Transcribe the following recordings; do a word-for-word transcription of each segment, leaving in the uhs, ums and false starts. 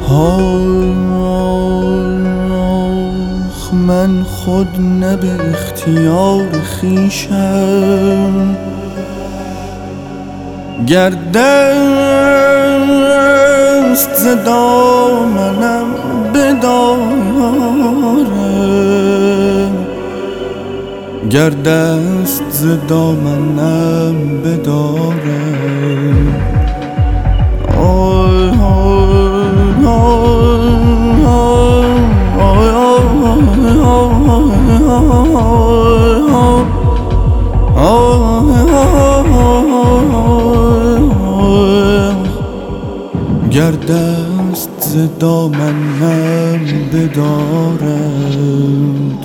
آخ من خود نه به اختیار خویشم، گر دست ز دامنم بدارم، گر دست ز دامنم بدارم. آی آی گر دست ز دامنم بدارد.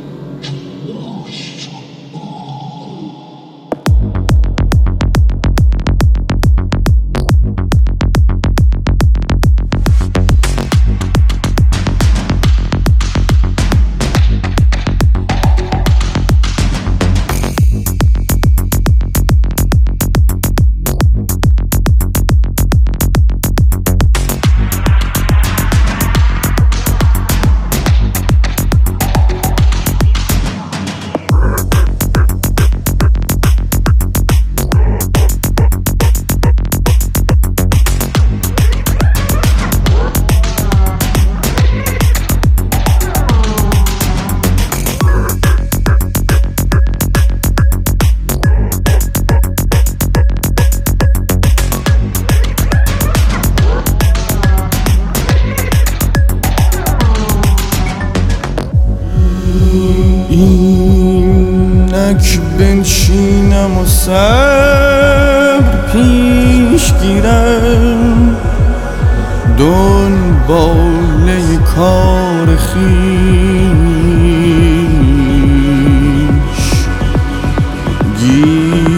اینک بنشینم و صبر پیش گیرم، دنباله کار خویش گیرم.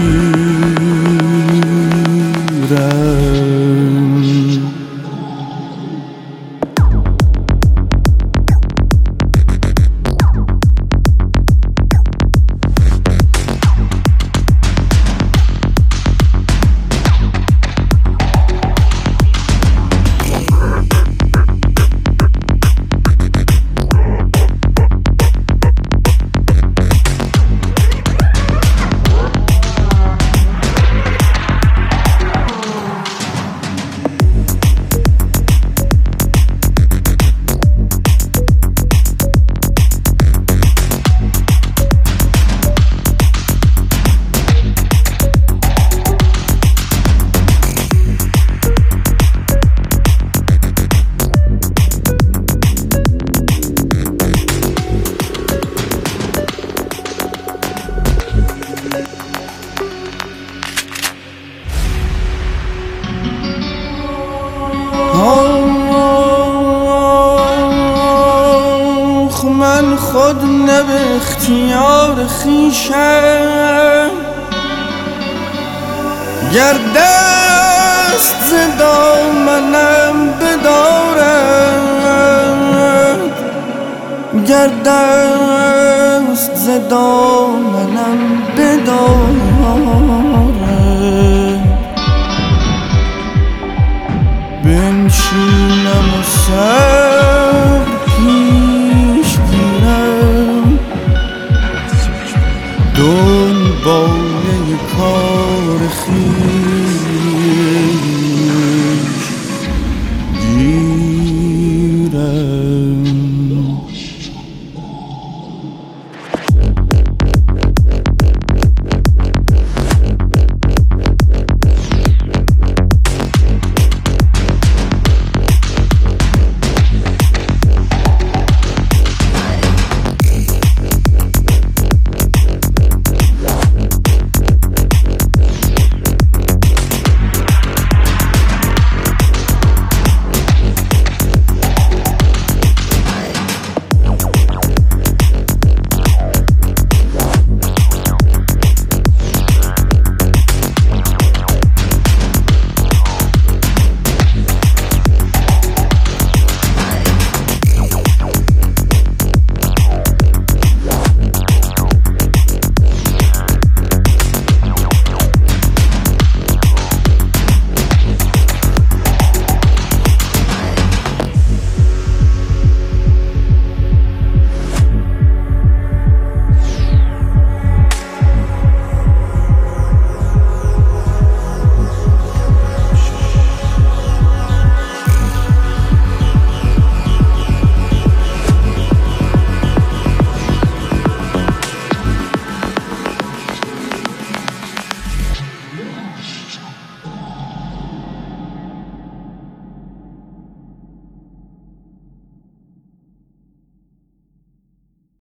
آخ من خود نه به اختیار خویشم، گر دست ز دامنم بدارد، گر دست ز دامنم بدارد. بنشینم و سر پیش گیرم، دنباله کار